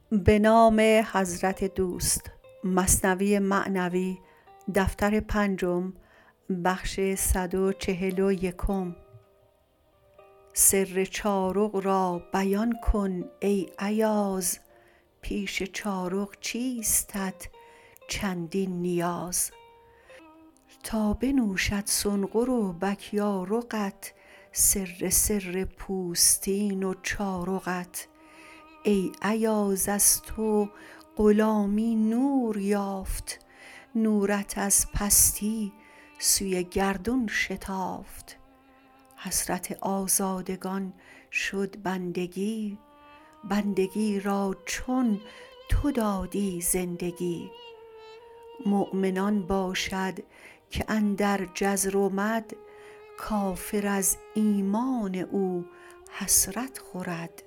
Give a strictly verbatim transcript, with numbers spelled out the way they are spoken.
به نام حضرت دوست. مثنوی معنوی دفتر پنجم، بخش صد و چهل و یکم. سر چارق را بیان کن ای ایاز، پیش چارق چیستت چندین نیاز. تا بنوشد سنقر و بکیارقت، سر سر پوستین و چارقت. ای ایاز از تو غلامی نور یافت، نورت از پستی سوی گردون شتافت. حسرت آزادگان شد بندگی، بندگی را چون تو دادی زندگی. مؤمن آن باشد که اندر جزر و مد، کافر از ایمان او حسرت خورد.